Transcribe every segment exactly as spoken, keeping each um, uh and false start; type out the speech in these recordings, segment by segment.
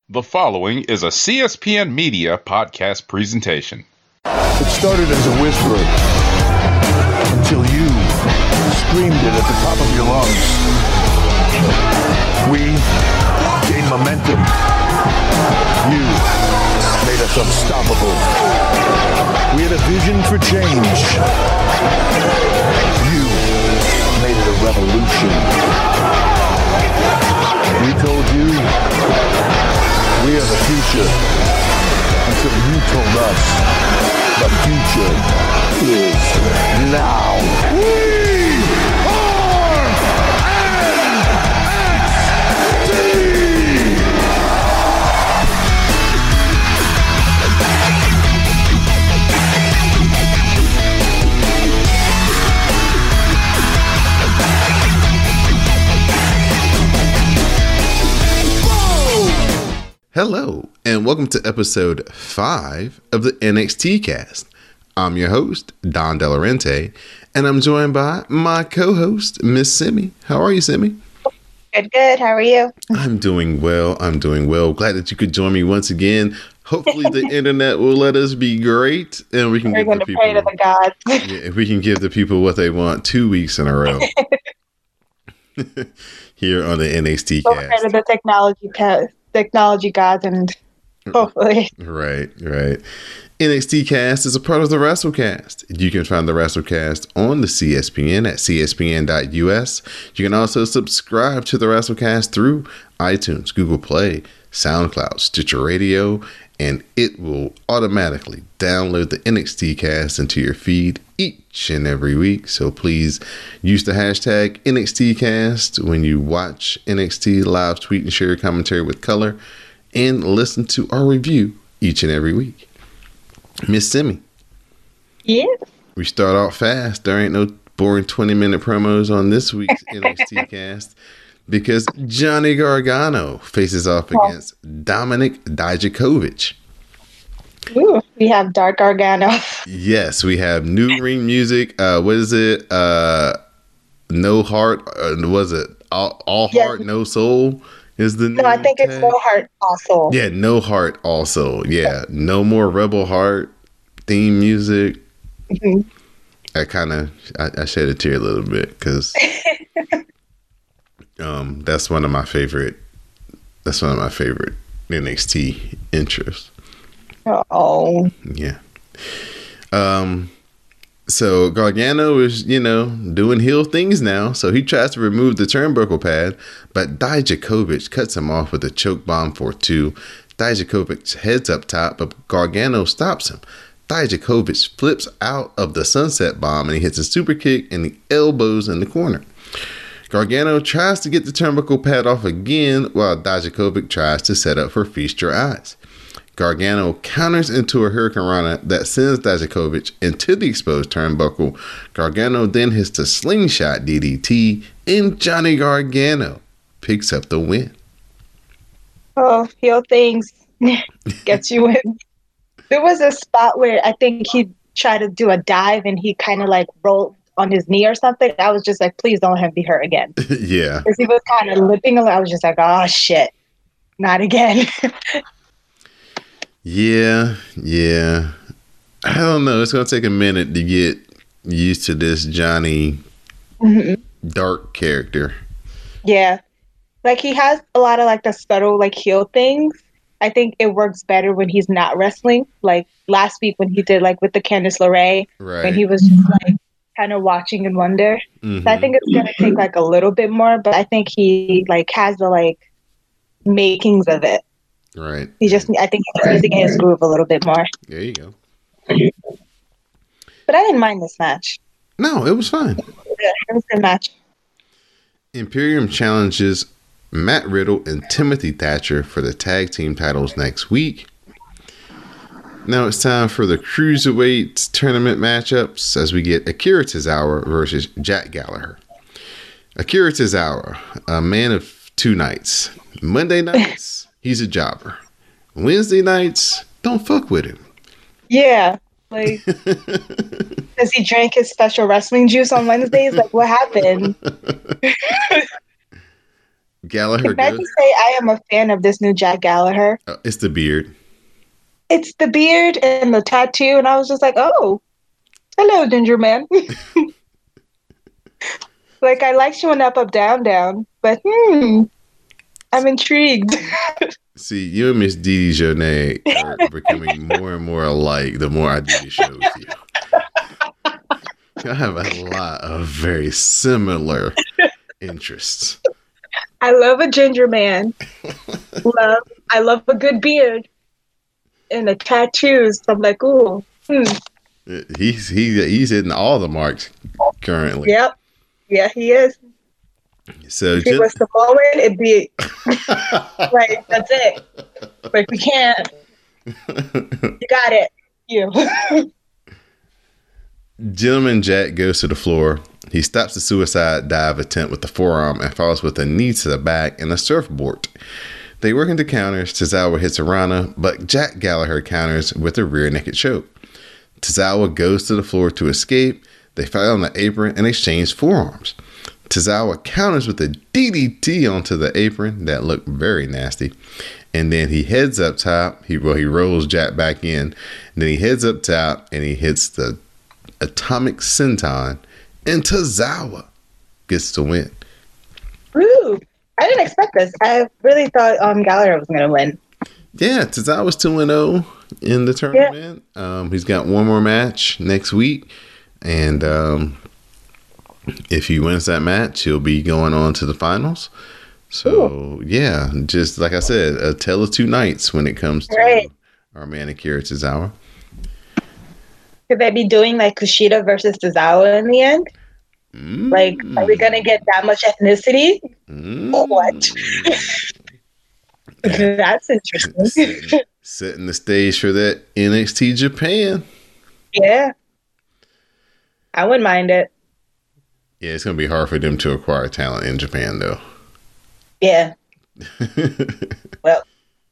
The following is a C S P N Media podcast presentation. It started as a whisper until you screamed it at the top of your lungs. We gained momentum. You made us unstoppable. We had a vision for change. You made it a revolution. We told you we are the future until you told us the future is now. We are N X T! Hello, and welcome to episode five of the N X T cast. I'm your host, Don Delarente, and I'm joined by my co-host, Miss Simi. How are you, Simi? Good, good. How are you? I'm doing well. I'm doing well. Glad that you could join me once again. Hopefully the internet will let us be great, and we can We're give going the to people pray to the gods. yeah, if we can give the people what they want two weeks in a row here on the N X T We'll cast. pray to the technology, ca- technology gods, and hopefully. Right, right. N X T Cast is a part of the WrestleCast. You can find the WrestleCast on the C S P N at C S P N dot U S. You can also subscribe to the WrestleCast through iTunes, Google Play, SoundCloud, Stitcher Radio, and it will automatically download the N X T Cast into your feed each and every week. So please use the hashtag N X T Cast when you watch N X T live, tweet, and share commentary with color, and listen to our review each and every week. Miss Simi. Yeah. We start off fast. There ain't no boring twenty minute promos on this week's N X T cast because Johnny Gargano faces off against Dominik Dijakovic. Ooh, we have Dark Gargano. Yes, we have new ring music. Uh, what is it? Uh, no heart. Uh, was it all, all heart, Yes. no soul? Is the No, I new think it's tag? No Heart also. Yeah, no heart also. Yeah, no more Rebel Heart theme music. Mhm. I kind of I, I shed a tear a little bit because um that's one of my favorite. That's one of my favorite N X T intros. Oh. Yeah. Um. So Gargano is, you know, doing heel things now. So he tries to remove the turnbuckle pad, but Dijakovic cuts him off with a choke bomb for two. Dijakovic heads up top, but Gargano stops him. Dijakovic flips out of the sunset bomb and he hits a super kick and the elbows in the corner. Gargano tries to get the turnbuckle pad off again while Dijakovic tries to set up for Feast Your Eyes. Gargano counters into a Hurricane Rana that sends Dijakovic into the exposed turnbuckle. Gargano then hits the slingshot D D T, and Johnny Gargano picks up the win. Oh, heel things gets you in. There was a spot where I think he tried to do a dive and he kind of like rolled on his knee or something. I was just like, please don't let him be hurt again. Yeah. Because he was kind of limping. I was just like, oh, shit. Not again. Yeah, yeah. I don't know. It's going to take a minute to get used to this Johnny Mm-hmm. Dark character. Yeah. Like he has a lot of like the subtle like heel things. I think it works better when he's not wrestling. Like last week when he did like with the Candice LeRae, Right. when he was just like kind of watching in wonder. Mhm. So I think it's gonna take like a little bit more, but I think he like has the like makings of it. Right. He just I think he just needs to get his groove a little bit more. There you go. But I didn't mind this match. No, it was fine. Yeah, it was a good match. Imperium challenges Matt Riddle and Timothy Thatcher for the tag team titles next week. Now it's time for the Cruiserweight tournament matchups as we get Akira Tozawa versus Jack Gallagher. Akira Tozawa, a man of two nights. Monday nights, he's a jobber. Wednesday nights, don't fuck with him. Yeah. Like, does he drink his special wrestling juice on Wednesdays? Like, what happened? Gallagher Can I goes. just say I am a fan of this new Jack Gallagher? Uh, it's the beard. It's the beard and the tattoo, and I was just like, oh, hello, Ginger Man. Like, I like showing up, up, down, down, but hmm, I'm intrigued. See, you and Miss Dee Dee Jonay are becoming more and more alike the more I do these shows with you. I have a lot of very similar interests. I love a ginger man. love, I love a good beard and the tattoos. I'm like, ooh, hmm. He's he he's hitting all the marks currently. Yep. Yeah, he is. So if he Jim- was Samoan, it'd be like, that's it. Like, we can't. You got it. You. Gentleman Jack goes to the floor. He stops the suicide dive attempt with the forearm and follows with a knee to the back and a surfboard. They work into counters. Tozawa hits a Rana, but Jack Gallagher counters with a rear naked choke. Tozawa goes to the floor to escape. They fight on the apron and exchange forearms. Tozawa counters with a D D T onto the apron that looked very nasty. And then he heads up top. He well, he rolls Jack back in. And then he heads up top and he hits the atomic senton. And Tozawa gets the win. Ooh, I didn't expect this. I really thought um, Gallagher was going to win. Yeah, Tozawa's two and oh in the tournament. Yeah. Um, he's got one more match next week. And um, if he wins that match, he'll be going on to the finals. So, Ooh. yeah, just like I said, a tale of two nights when it comes to right. our man Akira Tozawa. Could they be doing like Kushida versus Tozawa in the end? Mm. Like, are we going to get that much ethnicity? Mm. Or what? That's interesting. setting, setting the stage for that N X T Japan. Yeah. I wouldn't mind it. Yeah, it's going to be hard for them to acquire talent in Japan, though. Yeah. Well.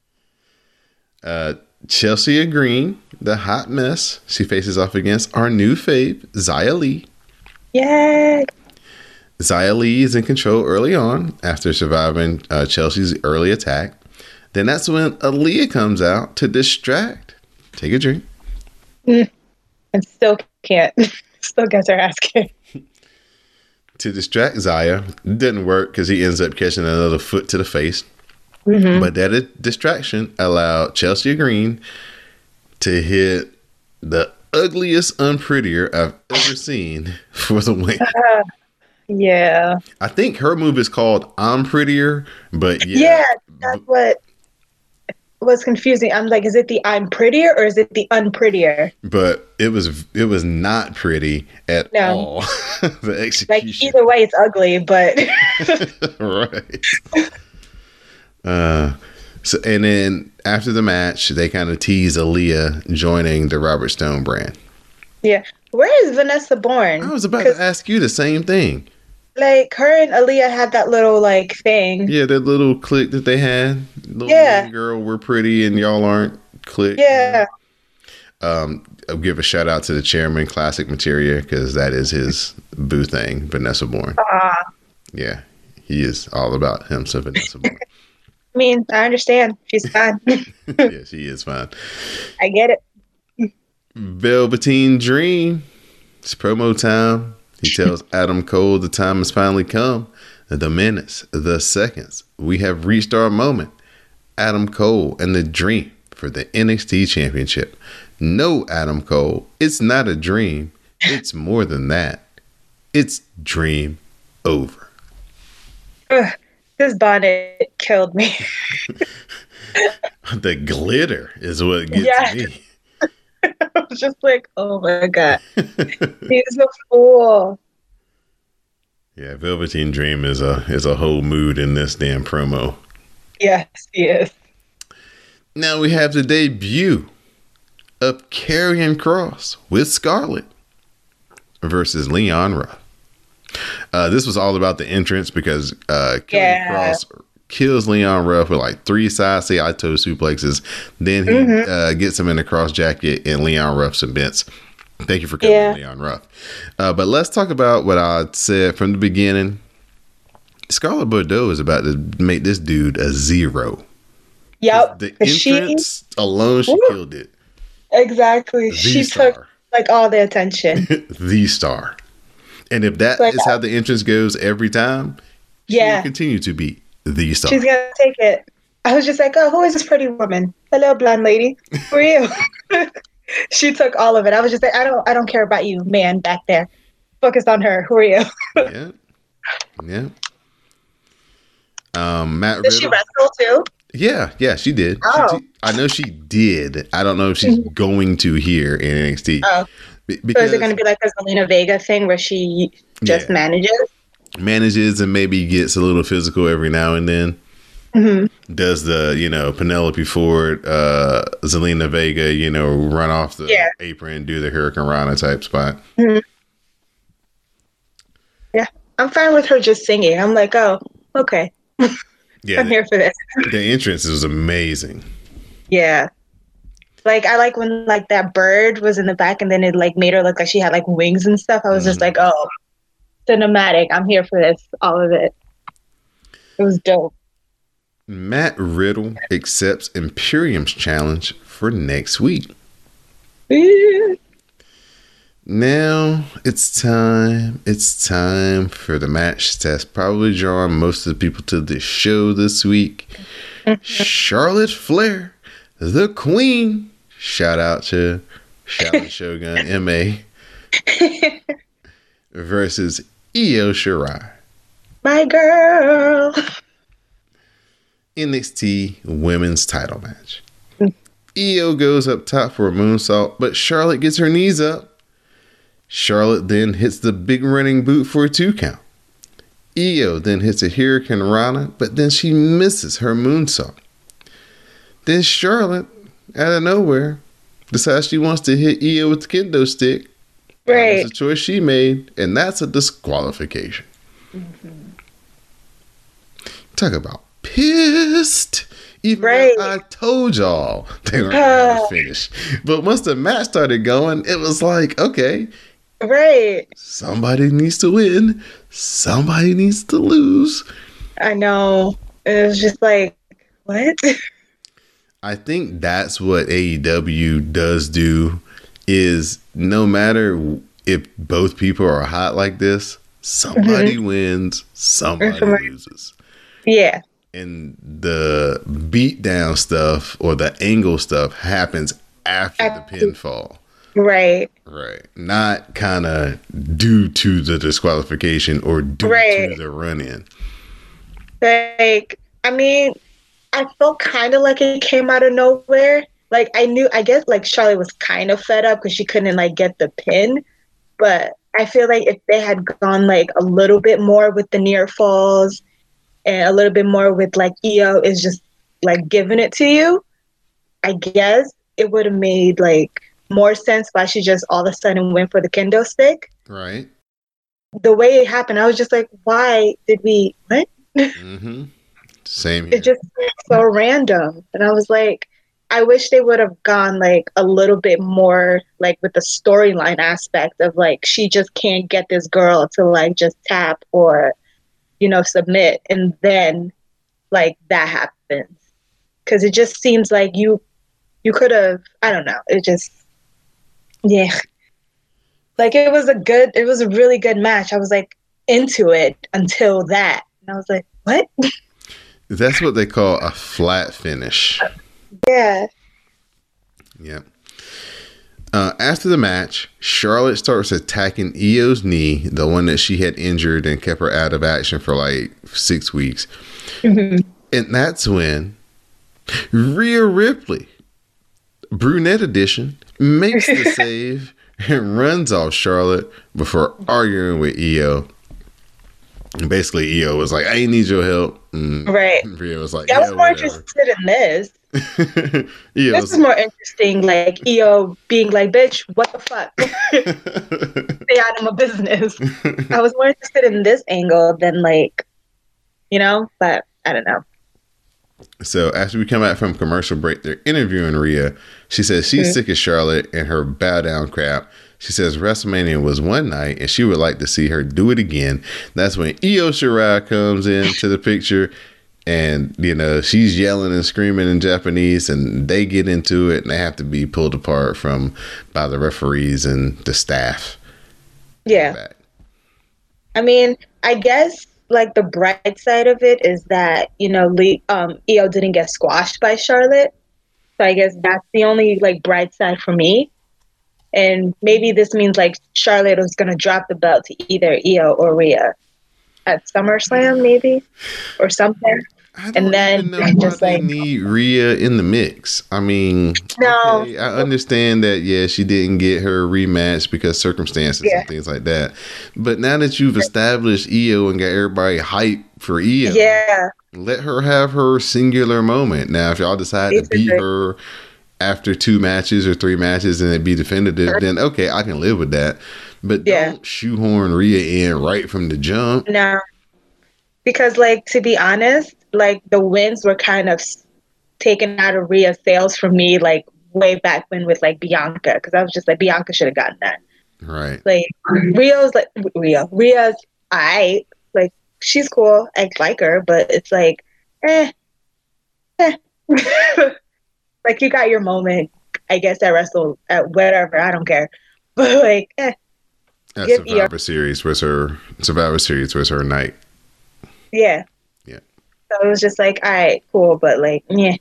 Uh, Chelsea Green, the hot mess. She faces off against our new fave, Xia Li. Yay! Xia Li is in control early on after surviving uh, Chelsea's early attack. Then that's when Aaliyah comes out to distract. Take a drink. Mm, and still can't. Still gets her ass kicked. To distract Xia. Didn't work because he ends up catching another foot to the face. Mm-hmm. But that distraction allowed Chelsea Green to hit the ugliest unprettier I've ever seen for the win. Uh, yeah. I think her move is called I'm Prettier, but yeah. Yeah, that's what was confusing. I'm like, is it the I'm Prettier or is it the Unprettier? But it was it was not pretty at no. all. The execution. Like, either way, it's ugly, but right. Uh, so and then after the match, they kind of tease Aaliyah joining the Robert Stone brand. Yeah, where is Vanessa Bourne? I was about to ask you the same thing. Like, her and Aaliyah had that little like thing. Yeah, that little clique that they had. Little yeah, girl, we're pretty and y'all aren't clique. Yeah. Um, I'll give a shout out to the chairman, Classic Materia, because that is his boo thing, Vanessa Bourne. Uh, yeah, he is all about him, so Vanessa Bourne. I mean, I understand. She's fine. Yeah, she is fine. I get it. Velveteen Dream. It's promo time. He tells Adam Cole the time has finally come. The minutes, the seconds. We have reached our moment. Adam Cole and the Dream for the N X T Championship. No, Adam Cole, it's not a dream. It's more than that. It's dream over. Ugh, this bonnet killed me. The glitter is what gets yeah. me. I was just like, oh my God. He's a fool. Yeah, Velveteen Dream is a is a whole mood in this damn promo. Yes, he is. Now we have the debut of Karrion Kross with Scarlett versus Leon Ruff. Uh, this was all about the entrance because uh, Karrion yeah. Kross kills Leon Ruff with like three side Saito suplexes. Then he mm-hmm. uh, gets him in the cross jacket and Leon Ruff submits. Thank you for coming, yeah. Leon Ruff. Uh, but let's talk about what I said from the beginning. Scarlett Bordeaux is about to make this dude a zero. Yep. The 'Cause she- entrance alone, she Woo. killed it. Exactly. The she star. took like all the attention. The star. And if that Like, is how the entrance goes every time, she Yeah. will continue to be the star. She's gonna take it. I was just like, oh, who is this pretty woman? Hello, blonde lady. Who are you? She took all of it. I was just like, I don't I don't care about you, man, back there. Focus on her. Who are you? Yeah. Yeah. Um, Matt Did she Riddle. wrestle too? Yeah, yeah, she did. She Oh. t- I know she did. I don't know if she's going to here in N X T. Oh. Be- So because is it going to be like a Zelina Vega thing where she just Yeah. manages? manages and maybe gets a little physical every now and then. Mm-hmm. Does the, you know, Penelope Ford, uh, Zelina Vega, you know, run off the Yeah. apron, do the Hurricane Rana type spot. Mm-hmm. Yeah, I'm fine with her just singing. I'm like, oh, okay. Yeah, I'm here for this. the entrance was amazing. Yeah. Like, I like when, like, that bird was in the back and then it, like, made her look like she had, like, wings and stuff. I was just Mhm. like, oh, cinematic. I'm here for this. All of it. It was dope. Matt Riddle accepts Imperium's challenge for next week. Now it's time. It's time for the match that's probably drawing most of the people to this show this week. Charlotte Flair, the Queen. Shout out to Charlotte Shogun M A versus Io Shirai. My girl. N X T Women's Title match. Io goes up top for a moonsault, but Charlotte gets her knees up. Charlotte then hits the big running boot for a two count. Io then hits a Hurricane Rana, but then she misses her moonsault. Then Charlotte, out of nowhere, decides she wants to hit Io with the kendo stick. Right. That's a choice she made, and that's a disqualification. Mm-hmm. Talk about pissed. Even Right. though I told y'all they weren't going to finish. But once the match started going, it was like, okay, Right. somebody needs to win. Somebody needs to lose. I know. It was just like, what? I think that's what A E W does do is no matter if both people are hot like this, somebody Mm-hmm. wins, somebody Somebody- loses. Yeah. And the beatdown stuff or the angle stuff happens after the pinfall. Right. Right. Not kind of due to the disqualification or due Right. to the run in. Like, I mean, I felt kind of like it came out of nowhere. Like, I knew, I guess, like, Charlotte was kind of fed up because she couldn't, like, get the pin. But I feel like if they had gone, like, a little bit more with the near falls and a little bit more with, like, Io is just, like, giving it to you, I guess it would have made, like, more sense why she just all of a sudden went for the kendo stick. Right. The way it happened, I was just like, why did we, what? Mm-hmm. Same here. It just seemed so random. And I was like, I wish they would have gone like a little bit more like with the storyline aspect of like, she just can't get this girl to like just tap or, you know, submit. And then like that happens. Cause it just seems like you, you could have, I don't know. It just, yeah. Like it was a good, it was a really good match. I was like into it until that. And I was like, what? That's what they call a flat finish. Yeah. Yep. Uh, after the match, Charlotte starts attacking Io's knee, the one that she had injured and kept her out of action for like six weeks. Mm-hmm. And that's when Rhea Ripley, brunette edition, makes the save and runs off Charlotte before arguing with Io. And basically, Io was like, I ain't need your help. And Right. Rhea was like, Yeah, I was yeah, more whatever. interested in this. Io This was is more interesting, like Io being like, bitch, what the fuck? Stay out of my business. I was more interested in this angle than like, you know, but I don't know. So after we come out from commercial break, they're interviewing Rhea. She says she's Mhm. sick of Charlotte and her bow down crap. She says WrestleMania was one night and she would like to see her do it again. That's when Io Shirai comes into the picture and, you know, she's yelling and screaming in Japanese and they get into it and they have to be pulled apart from by the referees and the staff. Yeah. Back. I mean, I guess like the bright side of it is that, you know, Lee, um, Io didn't get squashed by Charlotte. So I guess that's the only like bright side for me. And maybe this means like Charlotte was going to drop the belt to either Io or Rhea at SummerSlam, maybe, or something. I don't and then even know why just they like, need Rhea in the mix. I mean, no, okay, I understand that. Yeah, she didn't get her rematch because circumstances yeah. and things like that. But now that you've established Io and got everybody hyped for Io, yeah, let her have her singular moment. Now, if y'all decide to beat her after two matches or three matches and it be definitive, then okay, I can live with that. But yeah. don't shoehorn Rhea in right from the jump. No, because like to be honest, like the wins were kind of taken out of Rhea's sales for me, like way back when with like Bianca, because I was just like Bianca should have gotten that. Right. Like Rhea's like Rhea, Rhea's I like she's cool, I like her, but it's like, eh, eh. Like you got your moment, I guess at Wrestle at whatever, I don't care, but like, eh. That Survivor Io. Series was her Survivor Series was her night. Yeah. Yeah. So it was just like, all right, cool, but like, yeah.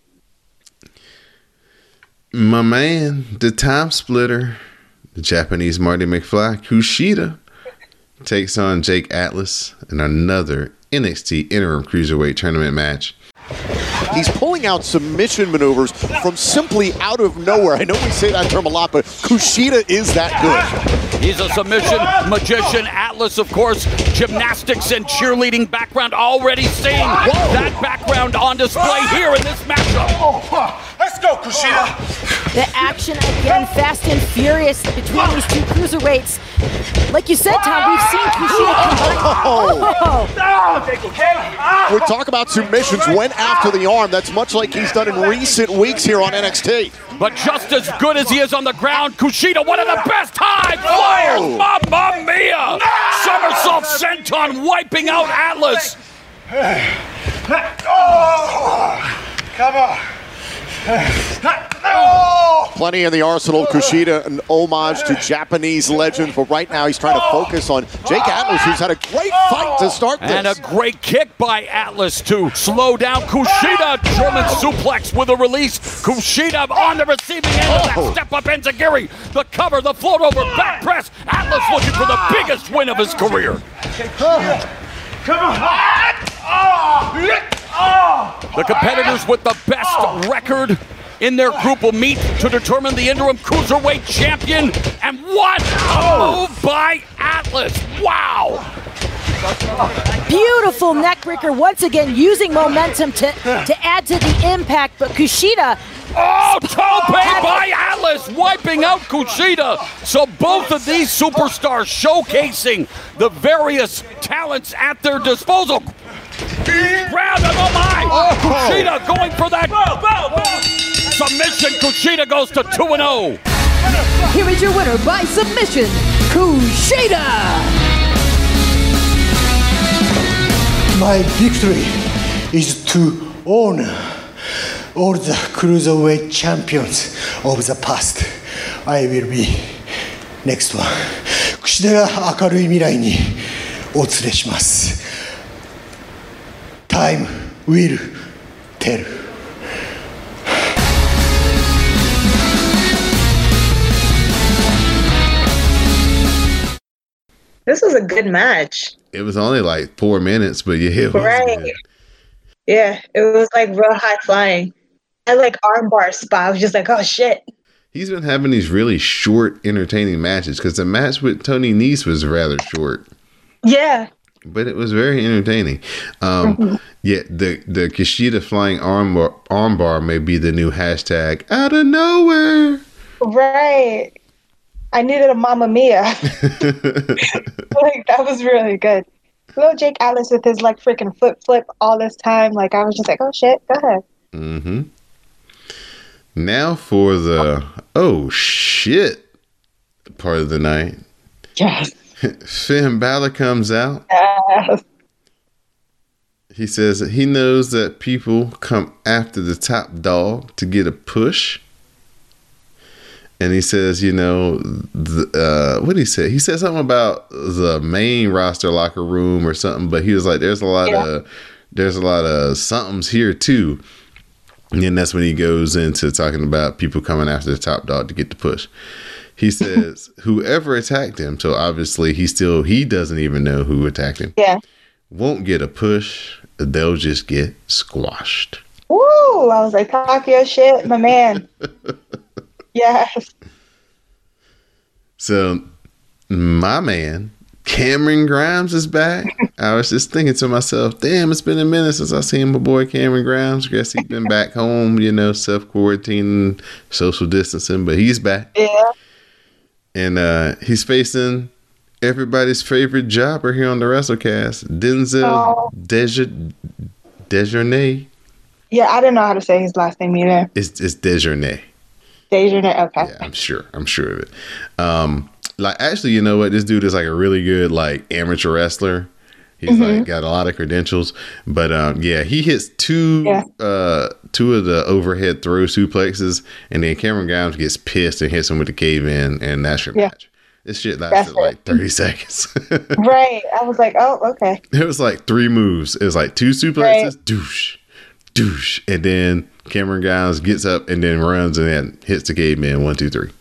My man, the time splitter, the Japanese Marty McFly, Kushida, takes on Jake Atlas in another N X T Interim Cruiserweight Tournament match. He's pulling out submission maneuvers from simply out of nowhere. I know we say that term a lot, but Kushida is that good. He's a submission magician. Atlas, of course, gymnastics and cheerleading background. Already seeing Whoa. that background on display here in this matchup. Oh, let's go, Kushida. The action again, fast and furious between these two cruiserweights. Like you said, Tom, we've seen Kushida combine. Oh. Oh. We talk about submissions, went after the arm. That's much like he's done in recent weeks here on N X T. But just as good as he is on the ground, Kushida, one of the best high flyers. Oh. Mamma mia! Somersault senton wiping out Atlas. Oh, come on. Oh. Plenty in the arsenal of Kushida, an homage to Japanese legends, but right now he's trying to focus on Jake Atlas, who's had a great fight to start this. And a great kick by Atlas to slow down Kushida. German suplex with a release. Kushida on the receiving end of that step-up enziguri. The cover, the float over, back press. Atlas looking for the biggest win of his career. Come on. The competitors with the best record in their group will meet to determine the interim cruiserweight champion. And what a move by Atlas. Wow. Beautiful neckbreaker once again, using momentum to, to add to the impact. But Kushida. Oh, tope by Atlas, wiping out Kushida. So both of these superstars showcasing the various talents at their disposal. Grab him, oh my! Oh. Kushida going for that bow, bow, bow. Submission. Kushida goes to two and oh. Here is your winner by submission, Kushida. My victory is to honor all the cruiserweight champions of the past. I will be next one. 櫛田が明るい未来にお連れします。Time will tell. This was a good match. It was only like four minutes, but yeah, it was right. Good. Yeah, it was like real high flying. I like armbar spot. I was just like, oh shit. He's been having these really short, entertaining matches because the match with Tony Nese was rather short. Yeah. But it was very entertaining. Um, mm-hmm. Yeah, the the Kushida flying armbar, armbar may be the new hashtag out of nowhere. Right. I needed a Mamma Mia. Like, that was really good. Little Jake Atlas with his like freaking flip flip all this time. Like, I was just like, oh shit, go ahead. Mm-hmm. Now for the oh shit. part of the night. Yes. Finn Balor comes out. Yes. He says that he knows that people come after the top dog to get a push. And he says, you know, the, uh, what did he say? He said something about the main roster locker room or something, but he was like, there's a lot yeah. of, there's a lot of somethings here too. And then that's when he goes into talking about people coming after the top dog to get the push. He says, whoever attacked him, so obviously he still, he doesn't even know who attacked him. Yeah. Won't get a push. They'll just get squashed. Woo! I was like, talk your shit, my man. Yes. So, my man, Cameron Grimes is back. I was just thinking to myself, damn, it's been a minute since I seen my boy Cameron Grimes. Guess he's been back home, you know, self-quarantining, social distancing, but he's back. Yeah. And uh, he's facing everybody's favorite jobber here on the WrestleCast, Denzel oh. Deja- Dejournay. Yeah, I didn't know how to say his last name either. It's, it's Dejournay. Dejournay, okay. Yeah, I'm sure. I'm sure of it. Um, like, actually, you know what? This dude is like a really good, like, amateur wrestler. He's mm-hmm. like got a lot of credentials, but um, yeah, he hits two, yeah. uh, two of the overhead throw suplexes, and then Cameron Grimes gets pissed and hits him with the cave in, and that's your yeah. match. This shit lasted like thirty seconds. Right. I was like, oh, okay. It was like three moves. It was like two suplexes, right. douche, douche, and then Cameron Grimes gets up and then runs and then hits the caveman. One, two, three.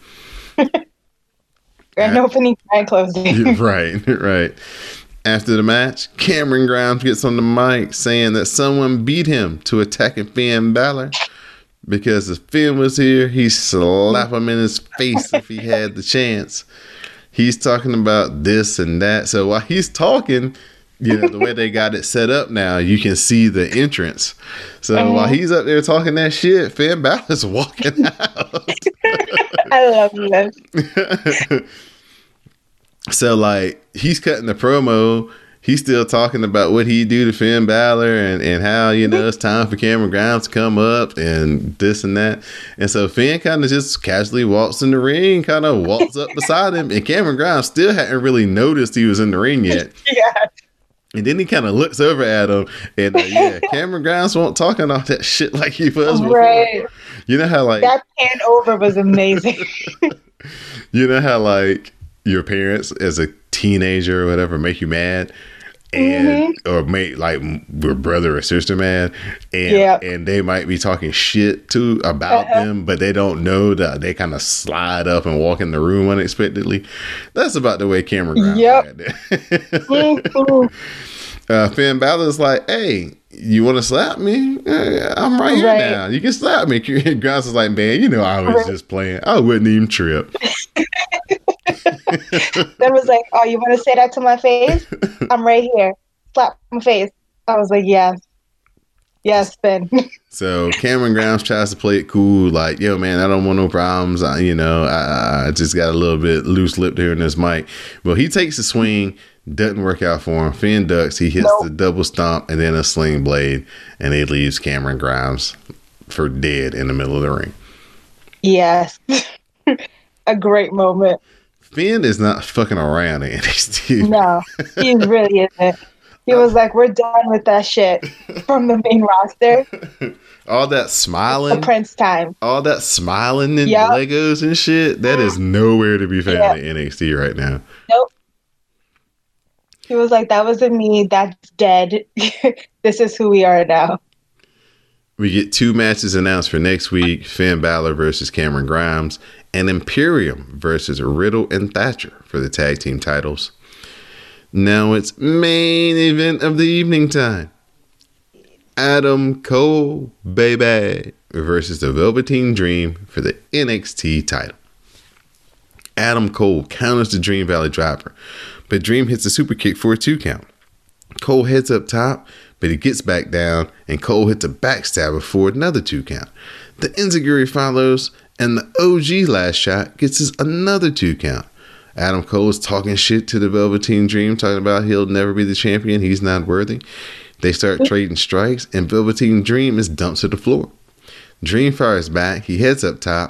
Grand opening, grand closing. Right, right. After the match, Cameron Grimes gets on the mic saying that someone beat him to attacking Finn Balor because if Finn was here, he'd slap him in his face if he had the chance. He's talking about this and that. So while he's talking, you know, the way they got it set up now, you can see the entrance. So uh-huh. while he's up there talking that shit, Finn Balor's walking out. I love this. So, like, he's cutting the promo. He's still talking about what he do to Finn Balor and, and how, you know, it's time for Cameron Grimes to come up and this and that. And so Finn kind of just casually walks in the ring, kind of walks up beside him. And Cameron Grimes still hadn't really noticed he was in the ring yet. Yeah. And then he kind of looks over at him. And, uh, yeah, Cameron Grimes won't talking all that shit like he was before. Right. You know how, like... That pan over was amazing. You know how, like... your parents as a teenager or whatever make you mad and mm-hmm. or make like your brother or sister mad and yep. and they might be talking shit too about uh-huh. them, but they don't know that they kind of slide up and walk in the room unexpectedly. That's about the way Cameron Grimes yep. had mm-hmm. uh, Finn Balor's like, hey, you want to slap me? I'm right here right. now. You can slap me. Grimes is like, man, you know I was right. just playing. I wouldn't even trip. Then was like, oh, you want to say that to my face? I'm right here. Slap my face. I was like, yes. Yes, Ben. So Cameron Grimes tries to play it cool, like, yo, man, I don't want no problems. I, you know, I, I just got a little bit loose lipped here in this mic. Well, he takes a swing, doesn't work out for him. Finn ducks, he hits nope. the double stomp and then a sling blade, and it leaves Cameron Grimes for dead in the middle of the ring. Yes. A great moment. Finn is not fucking around in N X T. No, he really isn't. He was like, we're done with that shit from the main roster. All that smiling. The Prince time. All that smiling and yep. Legos and shit. That is nowhere to be found yep. in N X T right now. Nope. He was like, that wasn't me. That's dead. This is who we are now. We get two matches announced for next week. Finn Balor versus Cameron Grimes. And Imperium versus Riddle and Thatcher for the tag team titles. Now it's main event of the evening time. Adam Cole, baby, versus the Velveteen Dream for the N X T title. Adam Cole counters the Dream Valley Driver, but Dream hits a super kick for a two count. Cole heads up top, but he gets back down, and Cole hits a backstabber for another two count. The Enziguri follows, and the O G last shot gets us another two count. Adam Cole is talking shit to the Velveteen Dream, talking about he'll never be the champion. He's not worthy. They start trading strikes, and Velveteen Dream is dumped to the floor. Dream fires back. He heads up top.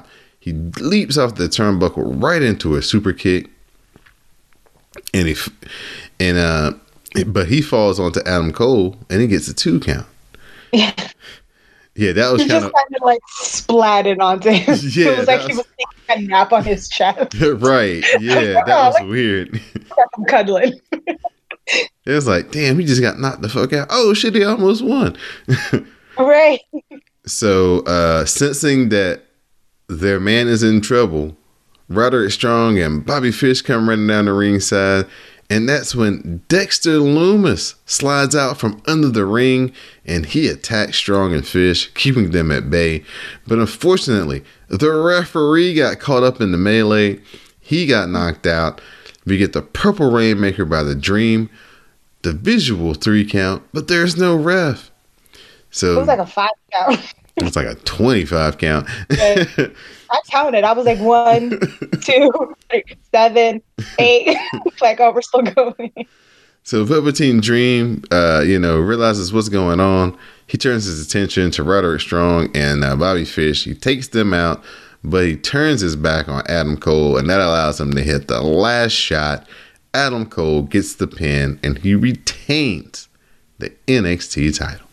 He leaps off the turnbuckle right into a super kick, and he and uh, but he falls onto Adam Cole, and he gets a two count. Yeah. Yeah, that was he kind just of kind of like splatted onto him. Yeah, it was like was... he was taking a nap on his chest. Right. Yeah, that was like, weird. I'm cuddling. It was like, damn, he just got knocked the fuck out. Oh shit, he almost won. Right. So, uh, sensing that their man is in trouble, Roderick Strong and Bobby Fish come running down the ringside. And that's when Dexter Lumis slides out from under the ring and he attacks Strong and Fish, keeping them at bay. But unfortunately, the referee got caught up in the melee. He got knocked out. We get the Purple Rainmaker by the Dream, the visual three count, but there's no ref. So it was like a five count. It was like a twenty-five count. I counted. I was like one, two, three, seven, eight. Like, oh, we're still going. So Velveteen Dream, uh, you know, realizes what's going on. He turns his attention to Roderick Strong and uh, Bobby Fish. He takes them out, but he turns his back on Adam Cole, and that allows him to hit the last shot. Adam Cole gets the pin, and he retains the N X T title.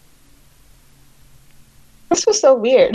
This was so weird.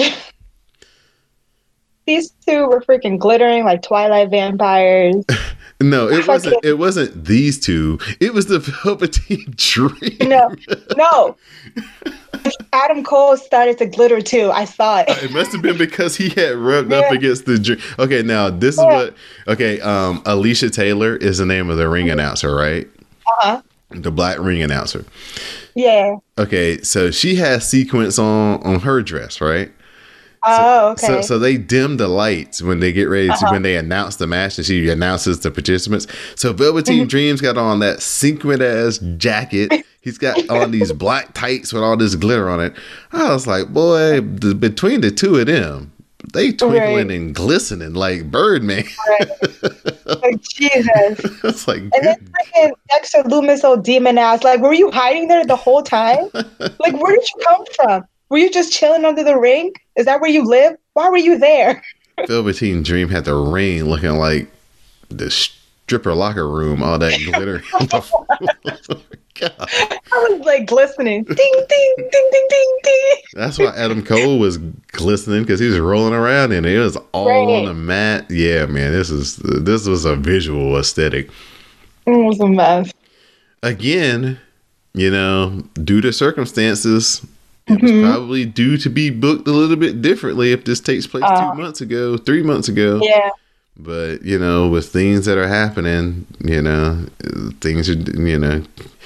These two were freaking glittering like Twilight vampires. No, it wasn't. It wasn't these two. It was the Velveteen Dream. No, no. Adam Cole started to glitter too. I saw it. It must have been because he had rubbed yeah. up against the Dream. Okay, now this is yeah. what. Okay, um, Alicia Taylor is the name of the ring announcer, right? Uh huh. The black ring announcer. Yeah. Okay, so she has sequins on on her dress, right? Oh, okay. So, so they dim the lights when they get ready to uh-huh. when they announce the match, and she announces the participants. So Velveteen mm-hmm. Dream's got on that sequin ass jacket. He's got on these black tights with all this glitter on it. I was like, boy, the, between the two of them, they twinkling right. and glistening like Birdman. Right. Like Jesus. It's like, and then freaking Dexter Lumis, old demon ass. Like, were you hiding there the whole time? Like, where did you come from? Were you just chilling under the ring? Is that where you live? Why were you there? Velveteen Dream had the ring looking like the stripper locker room, all that glitter. God. I was like glistening. Ding, ding, ding, ding, ding, ding. That's why Adam Cole was glistening, because he was rolling around and it was all right. on the mat. Yeah, man, this is this was a visual aesthetic. It was a mess. Again, you know, due to circumstances, it was mm-hmm. probably due to be booked a little bit differently if this takes place uh, two months ago, three months ago. Yeah. But, you know, with things that are happening, you know, things are, you know,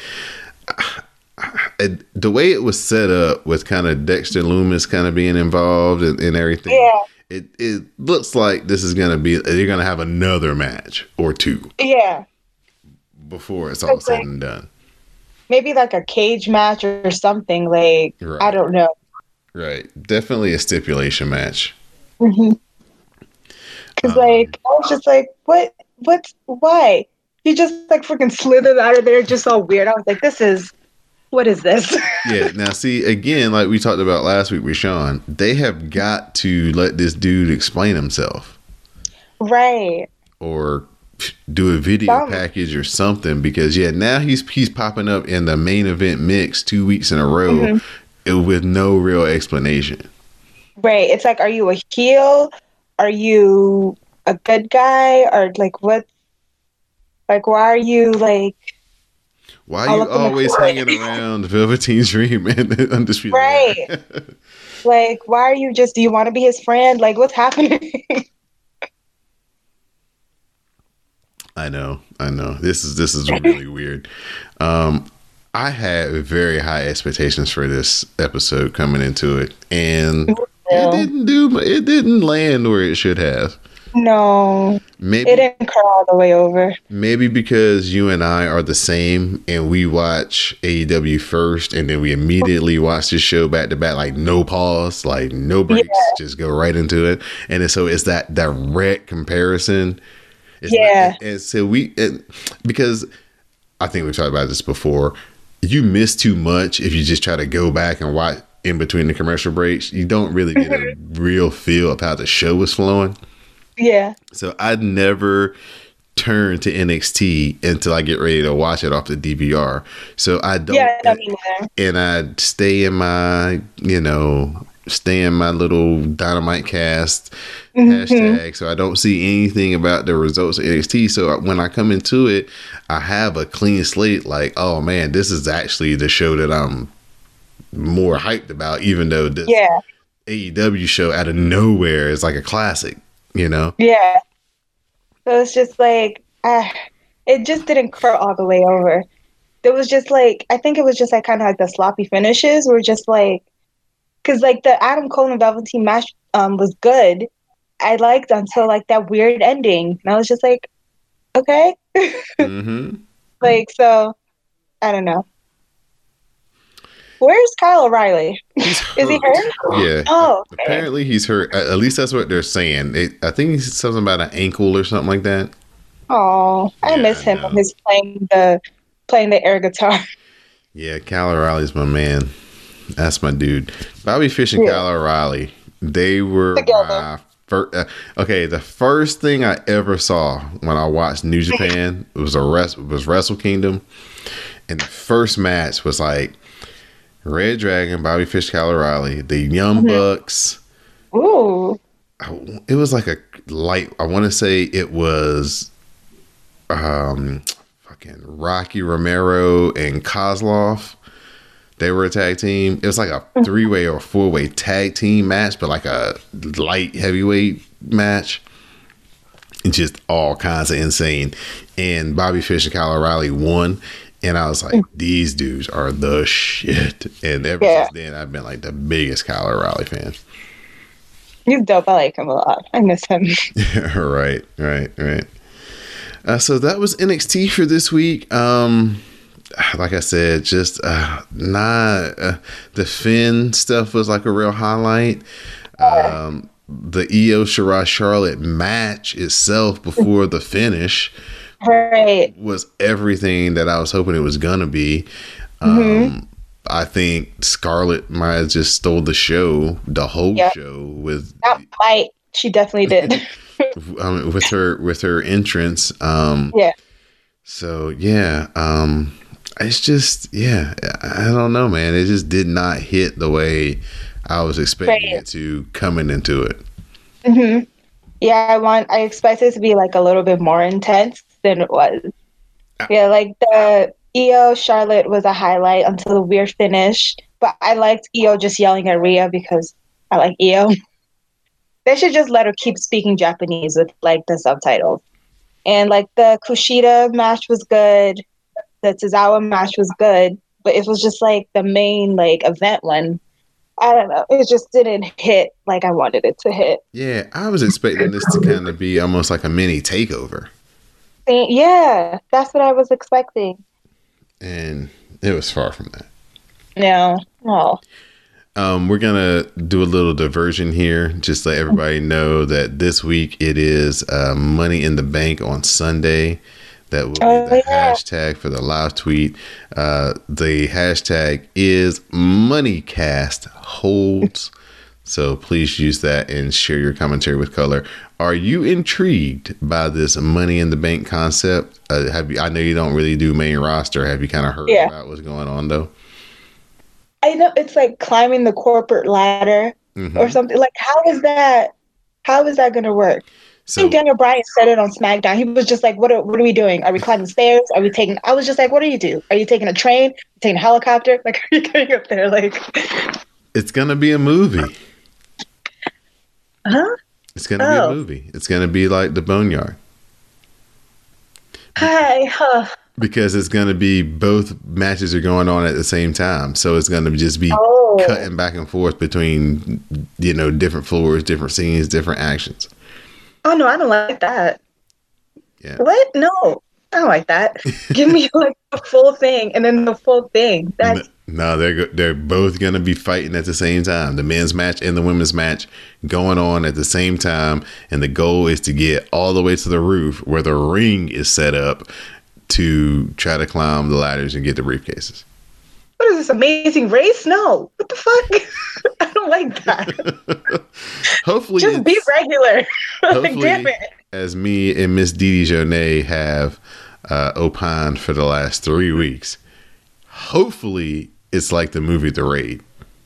it, the way it was set up with kind of Dexter Lumis kind of being involved and, and everything. Yeah. It, it looks like this is going to be, they're going to have another match or two. Yeah. Before it's all it's said like, and done. Maybe like a cage match or something. Like, right. I don't know. Right. Definitely a stipulation match. Mm-hmm. Because, um, like, I was just like, what? What's, why? He just, like, freaking slithered out of there just so weird. I was like, this is, what is this? Yeah. Now, see, again, like we talked about last week with Sean, they have got to let this dude explain himself. Right. Or do a video Some. package or something, because yeah, now he's he's popping up in the main event mix two weeks in a row mm-hmm. with no real explanation. Right. It's like, are you a heel? Are you a good guy? Or like what? Like, why are you like? Why are you always hanging around Velveteen Dream and Undisputed? Right. Like, why are you just? Do you want to be his friend? Like, what's happening? I know, I know. This is this is really weird. Um, I had very high expectations for this episode coming into it, and yeah. it didn't do. It didn't land where it should have. No, maybe it didn't come all the way over. Maybe because you and I are the same, and we watch A E W first, and then we immediately watch the show back to back, like no pause, like no breaks, yeah. just go right into it. And so it's that direct comparison. It's yeah. Not, and so we, it, because I think we've talked about this before, you miss too much if you just try to go back and watch in between the commercial breaks. You don't really get a real feel of how the show was flowing. Yeah. So I never turn to N X T until I get ready to watch it off the D V R. So I don't. Yeah, I mean, yeah. And I stay in my, you know, stay in my little Dynamite Cast mm-hmm. hashtag. So I don't see anything about the results of N X T. So when I come into it, I have a clean slate. Like, oh man, this is actually the show that I'm more hyped about, even though this yeah. A E W show out of nowhere is like a classic, you know? Yeah. So it's just like, uh, it just didn't crawl all the way over. It was just like, I think it was just like kind of like the sloppy finishes were just like, because like the Adam Cole and Velveteen match um, was good. I liked until like that weird ending. And I was just like, okay. mm-hmm. Like, so, I don't know. Where's Kyle O'Reilly? Is he hurt? Yeah. Oh, okay. Apparently he's hurt. At least that's what they're saying. It, I think it's something about an ankle or something like that. Oh, I yeah, miss him I when he's playing the playing the air guitar. Yeah, Kyle O'Reilly's my man. That's my dude. Bobby Fish and yeah. Kyle O'Reilly. They were Together. my first. Uh, okay, the first thing I ever saw when I watched New Japan was a rest was Wrestle Kingdom, and the first match was like Red Dragon, Bobby Fish, Kyle O'Reilly, the Young mm-hmm. Bucks. Ooh. It was like a light. I want to say it was, um, fucking Rocky Romero and Kozlov. They were a tag team. It was like a three way or four way tag team match, but like a light heavyweight match. And just all kinds of insane. And Bobby Fish and Kyle O'Reilly won. And I was like, these dudes are the shit. And ever yeah. since then, I've been like the biggest Kyle O'Reilly fan. He's dope. I like him a lot. I miss him. right, right, right. Uh, so that was N X T for this week. Um, like I said, just uh, not uh, the Finn stuff was like a real highlight. Um, the Io Shirai Charlotte match itself before the finish. Right. Was everything that I was hoping it was gonna be. Um, mm-hmm. I think Scarlett might have just stole the show, the whole yep. show with that fight. She definitely did. I mean, with her with her entrance. Um, yeah. So yeah, um, it's just yeah. I don't know, man. It just did not hit the way I was expecting right. it to coming into it. Mm-hmm. Yeah, I want. I expected it to be like a little bit more intense than it was. Yeah, like the Io Charlotte was a highlight until the weird finish. But I liked Io just yelling at Rhea because I like Io. They should just let her keep speaking Japanese with like the subtitles. And like the Kushida match was good. The Tozawa match was good. But it was just like the main like event one. I don't know. It just didn't hit like I wanted it to hit. Yeah, I was expecting this to kind of be almost like a mini takeover. Yeah, that's what I was expecting. And it was far from that. No, no. Um, we're going to do a little diversion here. Just let everybody know that this week it is uh, Money in the Bank on Sunday. That will oh, be the yeah. hashtag for the live tweet. Uh, the hashtag is MoneyCast Holds. So please use that and share your commentary with color. Are you intrigued by this Money in the Bank concept? Uh, have you? I know you don't really do main roster. Have you kind of heard yeah. about what's going on though? I know it's like climbing the corporate ladder mm-hmm. or something. Like how is that? How is that going to work? So, I think Daniel Bryan said it on SmackDown. He was just like, "What are what are we doing? Are we climbing stairs? Are we taking?" I was just like, "What do you do? Are you taking a train? Are you taking a helicopter? Like, are you getting up there?" Like, it's gonna be a movie. Huh? It's gonna oh. be a movie. It's gonna be like the Boneyard. Hi, huh? Because it's gonna be both matches are going on at the same time, so it's gonna just be oh. cutting back and forth between you know different floors, different scenes, different actions. Oh no, I don't like that. Yeah. What? No, I don't like that. Give me like the full thing and then the full thing. That's no, they're they're both gonna be fighting at the same time. The men's match and the women's match going on at the same time, and the goal is to get all the way to the roof where the ring is set up to try to climb the ladders and get the briefcases. what is this, Amazing Race? No. What the fuck? I don't like that. Hopefully, just be regular. Like, damn it. As me and Miss Didi Jonay have uh, opined for the last three weeks, hopefully it's like the movie The Raid.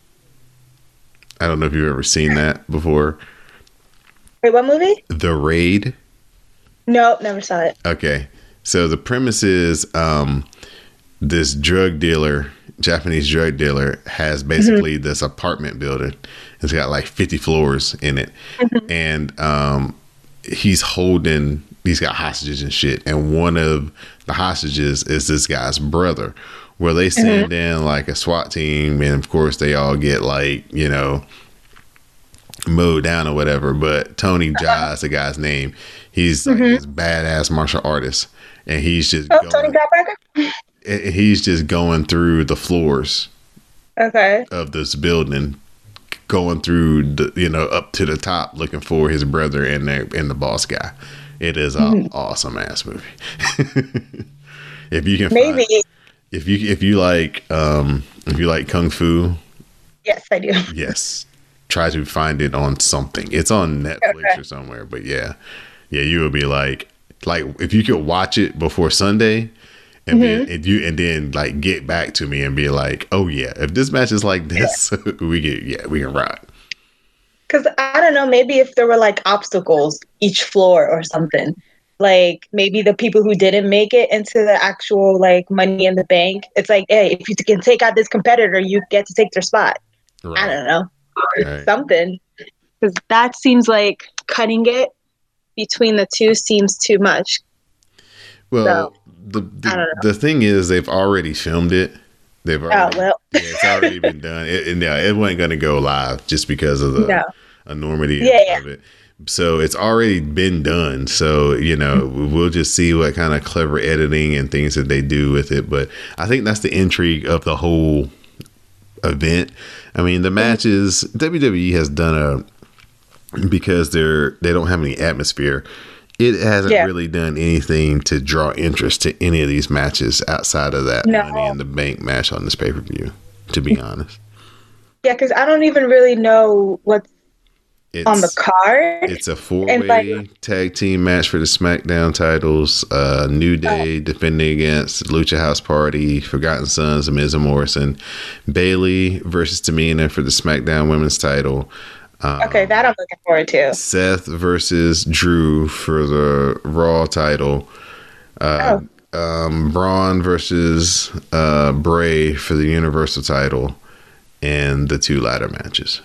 I don't know if you've ever seen that before. Wait, what movie? The Raid. Nope, never saw it. Okay. So the premise is um, this drug dealer, Japanese drug dealer, has basically mm-hmm. this apartment building. It's got like fifty floors in it. Mm-hmm. And um, he's holding, he's got hostages and shit. And one of the hostages is this guy's brother. Where they send mm-hmm. in like a SWAT team, and of course they all get like, you know, mowed down or whatever. But Tony Jaa is the guy's name. He's like mm-hmm. this badass martial artist, and he's just oh, going, Tony Jaa. He's just going through the floors, okay, of this building, going through the, you know, up to the top, looking for his brother and the and the boss guy. It is an mm-hmm. awesome ass movie. If you can maybe. Find, If you if you like um, if you like kung fu, yes, I do. Yes, try to find it on something. It's on Netflix okay. or somewhere. But yeah, yeah, you will be like like if you could watch it before Sunday, and mm-hmm. be, and you and then like get back to me and be like, oh yeah, if this match is like this, yeah. we get yeah we can rock. Because I don't know, maybe if there were like obstacles each floor or something. Like maybe the people who didn't make it into the actual like Money in the Bank, it's like, hey, if you can take out this competitor, you get to take their spot. Right. I don't know, right. Something, because that seems like cutting it between the two seems too much. Well, so, the the, the thing is, they've already filmed it. They've already, oh well, yeah, it's already been done. It, and yeah, it wasn't going to go live just because of the no. enormity yeah, of yeah. it. So it's already been done. So, you know, we'll just see what kind of clever editing and things that they do with it. But I think that's the intrigue of the whole event. I mean, the matches, W W E has done a, because they're, they don't have any atmosphere. It hasn't yeah. really done anything to draw interest to any of these matches outside of that no. Money in the Bank match on this pay-per-view, to be honest. Yeah, because I don't even really know what's It's, on the card. It's a four-way like, tag team match for the SmackDown titles. Uh, New Day uh, defending against Lucha House Party, Forgotten Sons, Miz and Morrison. Bayley versus Tamina for the SmackDown Women's title. Um, okay, that I'm looking forward to. Seth versus Drew for the Raw title. Uh, oh. um, Braun versus uh, Bray for the Universal title. And the two ladder matches.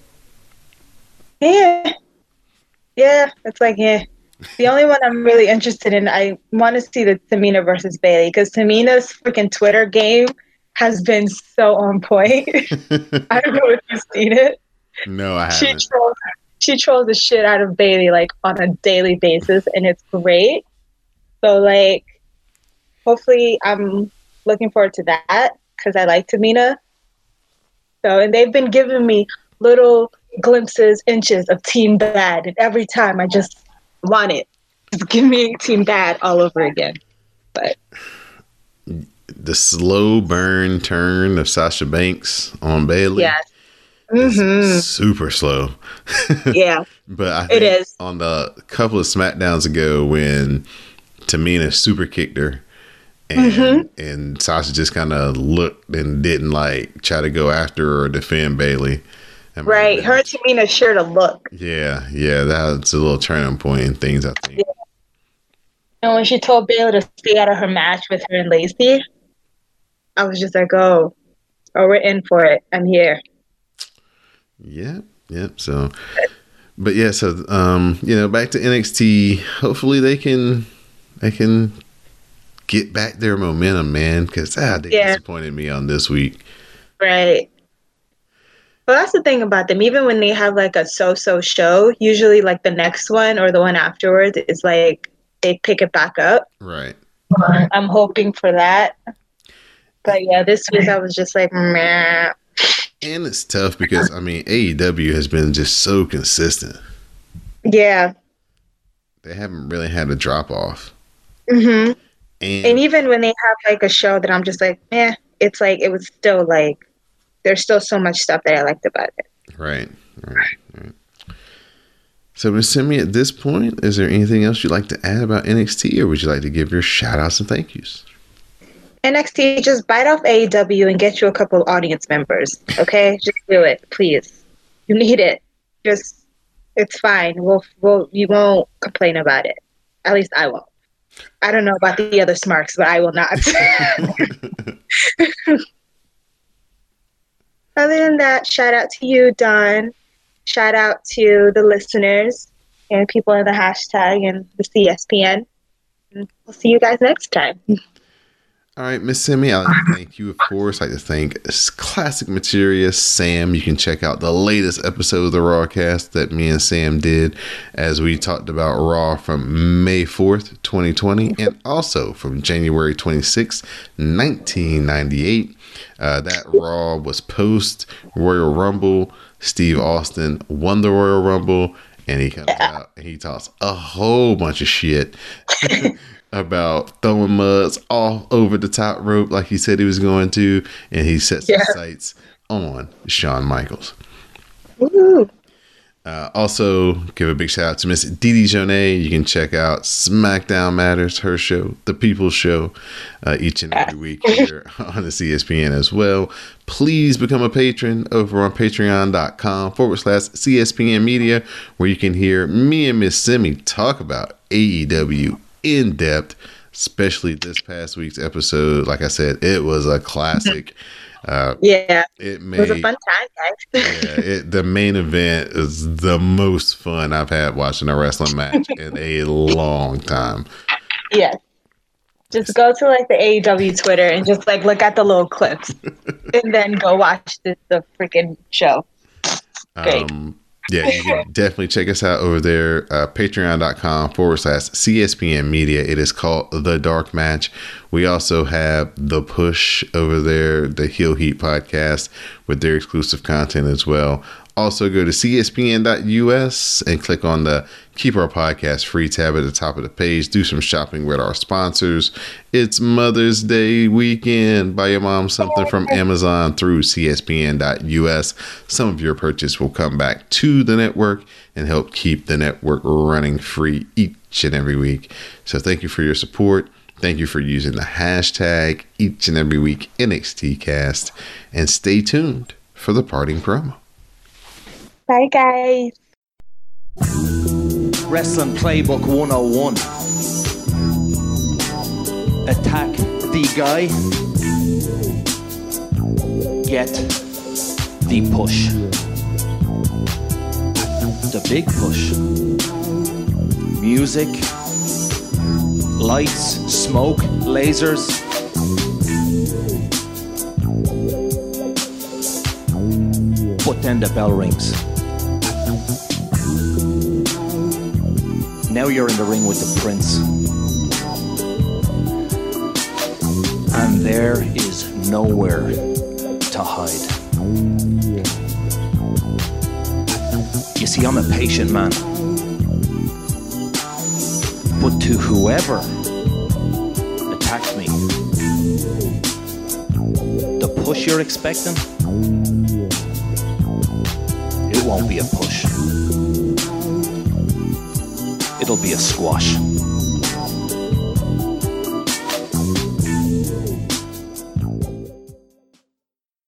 Yeah. Yeah, it's like, yeah. The only one I'm really interested in, I want to see the Tamina versus Bayley, because Tamina's freaking Twitter game has been so on point. I don't know if you've seen it. No, I she haven't. Trolls, she trolls the shit out of Bayley, like, on a daily basis, and it's great. So, like, hopefully I'm looking forward to that, because I like Tamina. So, and they've been giving me little glimpses, inches of Team Bad, and every time I just want it. Just give me Team Bad all over again. But the slow burn turn of Sasha Banks on Bayley, yes, mm-hmm. super slow. Yeah, but I think it is. On the couple of SmackDowns ago when Tamina super kicked her, and mm-hmm. and Sasha just kind of looked and didn't like try to go after her or defend Bayley. Right, her and Tamina shared a look. Yeah, yeah, that's a little turning point in things, I think. Yeah. And when she told Bayley to stay out of her match with her and Lacey, I was just like, oh, oh, we're in for it. I'm here. Yep, yep. So, but yeah, so um, you know, back to N X T. Hopefully, they can they can get back their momentum, man. Because ah, they yeah. disappointed me on this week. Right. Well, that's the thing about them. Even when they have like a so-so show, usually like the next one or the one afterwards is like they pick it back up. Right. I'm hoping for that. But yeah, this week I was just like, meh. And it's tough because, I mean, A E W has been just so consistent. Yeah. They haven't really had a drop off. Mm-hmm. And, and even when they have like a show that I'm just like, eh, it's like it was still like there's still so much stuff that I liked about it. Right, right, right. So, Miss Simi, at this point, is there anything else you'd like to add about N X T, or would you like to give your shout outs and thank yous? N X T, just bite off A E W and get you a couple of audience members, okay? Just do it, please. You need it. Just, it's fine. We'll, we'll, you won't complain about it. At least I won't. I don't know about the other smarks, but I will not. Other than that, shout out to you, Don. Shout out to the listeners and people in the hashtag and the C S P N. And we'll see you guys next time. All right, Miss Simi, I'd like to thank you, of course. I'd like to thank Classic Materia, Sam. You can check out the latest episode of the Rawcast that me and Sam did as we talked about Raw from May fourth, twenty twenty, and also from January twenty-sixth, nineteen ninety-eight. Uh, that Raw was post Royal Rumble. Steve Austin won the Royal Rumble, and he comes out and he talks a whole bunch of shit about throwing muds all over the top rope like he said he was going to, and he sets yeah. his sights on Shawn Michaels. Woo-hoo. Uh, also, give a big shout out to Miss Didi Jonay. You can check out SmackDown Matters, her show, The People's Show, uh, each and every week here on the C S P N as well. Please become a patron over on patreon.com forward slash CSPN Media, where you can hear me and Miss Simi talk about A E W in depth, especially this past week's episode. Like I said, it was a classic. Uh, yeah, it, made, it was a fun time, guys. yeah, it, the main event is the most fun I've had watching a wrestling match in a long time. Yeah, just go to like the A E W Twitter and just like look at the little clips, and then go watch the, the freaking show. Great. Um, yeah, you can definitely check us out over there. Uh, Patreon.com forward slash CSPN Media. It is called The Dark Match. We also have The Push over there, the Heel Heat podcast with their exclusive content as well. Also, go to C S P N dot U S and click on the Keep Our Podcast Free tab at the top of the page. Do some shopping with our sponsors. It's Mother's Day weekend. Buy your mom something from Amazon through C S P N dot U S. Some of your purchase will come back to the network and help keep the network running free each and every week. So thank you for your support. Thank you for using the hashtag each and every week N X T Cast. And stay tuned for the parting promo. Bye, guys. Wrestling Playbook one oh one. Attack the guy. Get the push. The big push. Music. Lights, smoke, lasers. But then the bell rings. Now you're in the ring with the Prince. And there is nowhere to hide. You see, I'm a patient man. But to whoever attacks me, the push you're expecting, it won't be a push. It'll be a squash.